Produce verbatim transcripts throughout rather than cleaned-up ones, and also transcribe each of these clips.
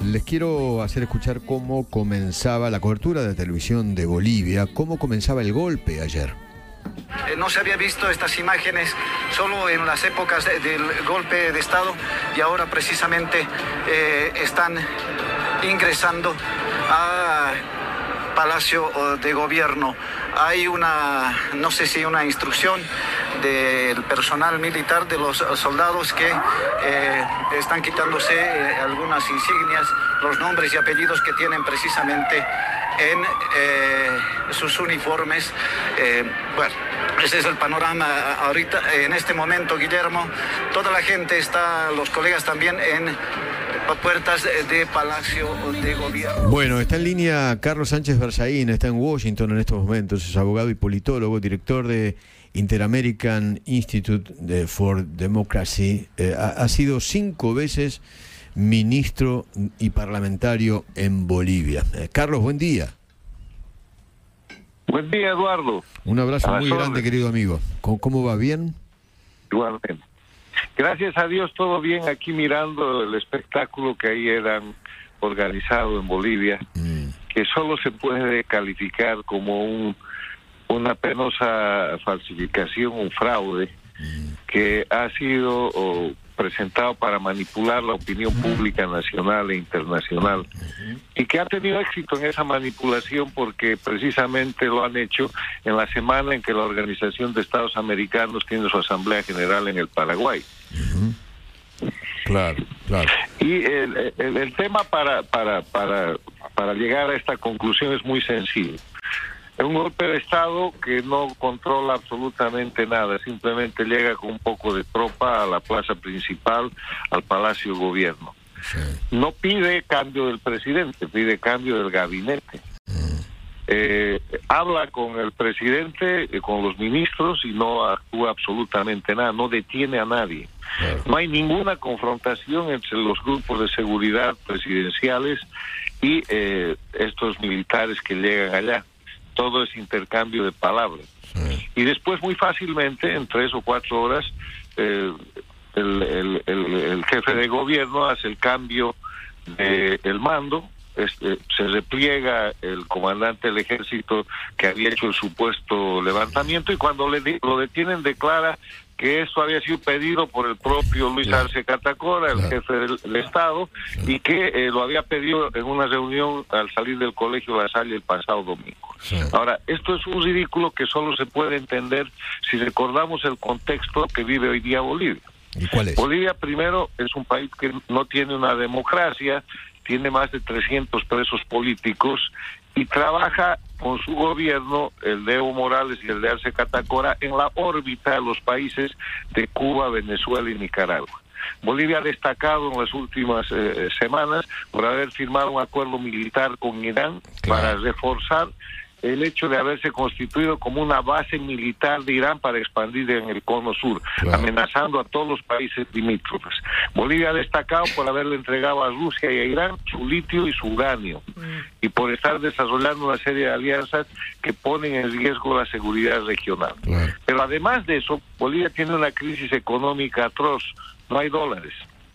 les quiero hacer escuchar cómo comenzaba la cobertura de televisión de Bolivia, cómo comenzaba el golpe ayer. Eh, no se había visto estas imágenes solo en las épocas de, del golpe de Estado y ahora precisamente eh, están ingresando a Palacio de Gobierno. Hay una, no sé si una instrucción del personal militar, de los soldados que eh, están quitándose eh, algunas insignias, los nombres y apellidos que tienen precisamente en eh, sus uniformes. Eh, bueno, ese es el panorama ahorita, en este momento, Guillermo. Toda la gente está, los colegas también, en puertas de Palacio de Gobierno. Bueno, está en línea Carlos Sánchez Berzaín, está en Washington en estos momentos, es abogado y politólogo, director de Inter-American Institute for Democracy. Eh, ha, ha sido cinco veces ministro y parlamentario en Bolivia. Eh, Carlos, buen día. Buen día, Eduardo. Un abrazo muy grande, querido amigo. ¿Cómo, cómo va? ¿Bien? Igualmente. Gracias a Dios, todo bien, aquí mirando el espectáculo que ayer han organizado en Bolivia, mm. que solo se puede calificar como un, una penosa falsificación, un fraude, mm. que ha sido oh, presentado para manipular la opinión pública nacional e internacional, uh-huh. y que ha tenido éxito en esa manipulación porque precisamente lo han hecho en la semana en que la Organización de Estados Americanos tiene su Asamblea General en el Paraguay. Uh-huh. Claro, claro. Y el, el, el tema para, para, para, para llegar a esta conclusión es muy sencillo. Es un golpe de Estado que no controla absolutamente nada, simplemente llega con un poco de tropa a la plaza principal, al Palacio de Gobierno. Sí. No pide cambio del presidente, pide cambio del gabinete. Mm. Eh, habla con el presidente, eh, con los ministros y no actúa absolutamente nada, no detiene a nadie. Claro. No hay ninguna confrontación entre los grupos de seguridad presidenciales y eh, estos militares que llegan allá. Todo es intercambio de palabras. Sí. Y después, muy fácilmente, en tres o cuatro horas, eh, el, el, el, el jefe de gobierno hace el cambio del de mando, este, se repliega el comandante del ejército que había hecho el supuesto levantamiento, y cuando le, lo detienen declara que esto había sido pedido por el propio Luis claro. Arce Catacora, el claro. jefe del, del Estado, sí. y que eh, lo había pedido en una reunión al salir del Colegio La Salle el pasado domingo. Sí. Ahora, esto es un ridículo que solo se puede entender si recordamos el contexto que vive hoy día Bolivia. ¿Y cuál es? Bolivia, primero, es un país que no tiene una democracia, tiene más de trescientos presos políticos y trabaja con su gobierno, el de Evo Morales y el de Arce Catacora, en la órbita de los países de Cuba, Venezuela y Nicaragua. Bolivia ha destacado en las últimas eh, semanas por haber firmado un acuerdo militar con Irán, claro. para reforzar el hecho de haberse constituido como una base militar de Irán para expandir en el cono sur, claro. amenazando a todos los países limítrofes. Bolivia ha destacado por haberle entregado a Rusia y a Irán su litio y su uranio, mm. y por estar desarrollando una serie de alianzas que ponen en riesgo la seguridad regional. Claro. Pero además de eso, Bolivia tiene una crisis económica atroz. No hay dólares,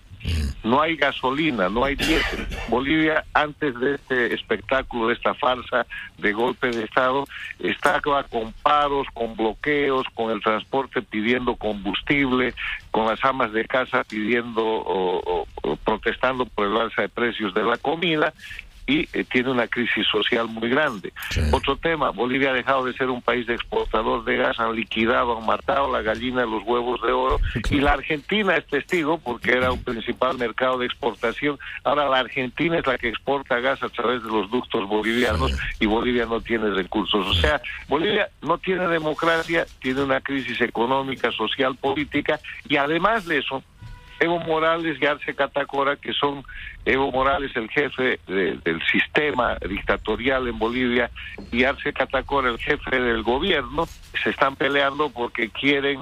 no hay gasolina, no hay diésel. Bolivia, antes de este espectáculo, de esta farsa de golpe de Estado, estaba con paros, con bloqueos, con el transporte pidiendo combustible, con las amas de casa pidiendo o, o, o protestando por el alza de precios de la comida, y eh, tiene una crisis social muy grande. Sí. Otro tema, Bolivia ha dejado de ser un país de exportador de gas, han liquidado, han matado la gallina de los huevos de oro, sí. y la Argentina es testigo porque era un principal mercado de exportación. Ahora la Argentina es la que exporta gas a través de los ductos bolivianos, sí. y Bolivia no tiene recursos. O sea, Bolivia no tiene democracia, tiene una crisis económica, social, política, y además de eso, Evo Morales y Arce Catacora, que son Evo Morales el jefe de, del sistema dictatorial en Bolivia y Arce Catacora el jefe del gobierno, se están peleando porque quieren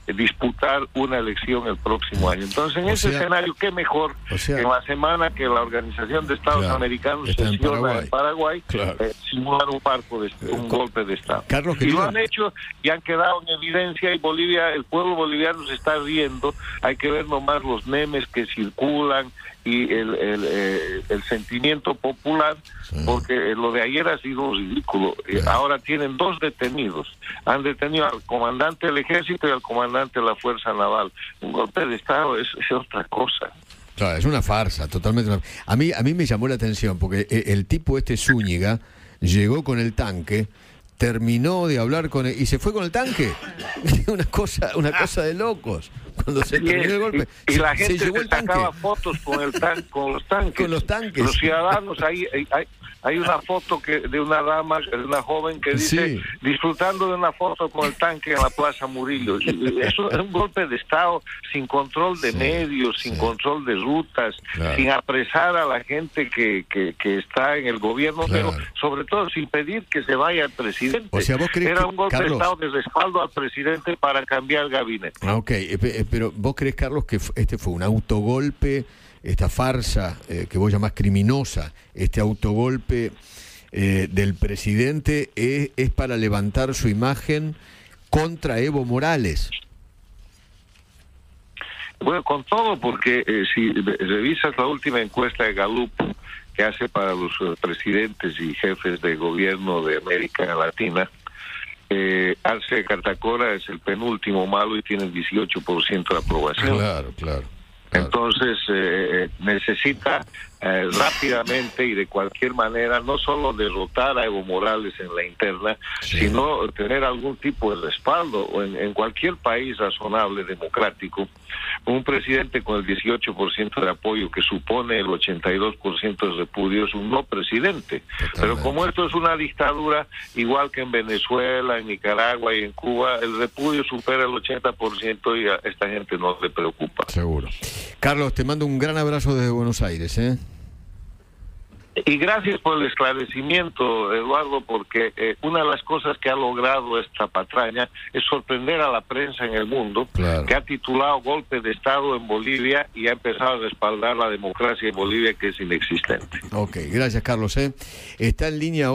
disputar una elección el próximo año. Entonces, en o ese sea, escenario, qué mejor o sea, en la semana que la Organización de Estados claro, Americanos está en sesiona Paraguay, en Paraguay, claro. eh, simular un, parco de, un golpe de Estado. Carlos, y querido, lo han hecho y han quedado en evidencia, y Bolivia, el pueblo boliviano se está riendo. Hay que ver nomás los memes que circulan y el, el, eh, el sentimiento popular, sí. porque lo de ayer ha sido ridículo. Sí. Ahora tienen dos detenidos. Han detenido al comandante del ejército y al comandante de la Fuerza Naval. Un golpe de Estado es, es otra cosa. Claro, es una farsa, totalmente. Una... A mí, a mí me llamó la atención, porque el, el tipo este Zúñiga llegó con el tanque, terminó de hablar con él y se fue con el tanque. una cosa una cosa de locos. Cuando se terminó el golpe, y, y se, la gente se llevó el tanque. sacaba fotos con el tan, con los tanques. Con los tanques. Los ciudadanos, ahí hay, hay, hay una foto que de una dama, de una joven que dice, sí. disfrutando de una foto con el tanque en la Plaza Murillo. Y eso es un golpe de Estado sin control de sí, medios, sin sí. control de rutas, claro. sin apresar a la gente que, que, que está en el gobierno, claro. pero sobre todo sin pedir que se vaya el presidente. O sea, ¿vos crees Era que, un golpe Carlos, de Estado de respaldo al presidente para cambiar el gabinete. Ah, ok, pero ¿vos crees, Carlos, que este fue un autogolpe, esta farsa eh, que vos llamás criminosa, este autogolpe eh, del presidente es, es para levantar su imagen contra Evo Morales? Bueno, con todo, porque eh, si revisas la última encuesta de Gallup que hace para los uh, presidentes y jefes de gobierno de América Latina, eh, Arce Catacora es el penúltimo malo y tiene el dieciocho por ciento de aprobación. Claro, claro. claro. Entonces eh, necesita eh, rápidamente y de cualquier manera no solo derrotar a Evo Morales en la interna, sí. sino tener algún tipo de respaldo. O en, en cualquier país razonable, democrático, un presidente con el dieciocho por ciento de apoyo, que supone el ochenta y dos por ciento de repudio, es un no presidente. Totalmente. Pero como esto es una dictadura, igual que en Venezuela, en Nicaragua y en Cuba, el repudio supera el ochenta por ciento y a esta gente no le preocupa. Seguro. Carlos, te mando un gran abrazo desde Buenos Aires, ¿eh? Y gracias por el esclarecimiento, Eduardo, porque eh, una de las cosas que ha logrado esta patraña es sorprender a la prensa en el mundo, claro. que ha titulado Golpe de Estado en Bolivia y ha empezado a respaldar la democracia en Bolivia, que es inexistente. Ok, gracias, Carlos, ¿eh? Está en línea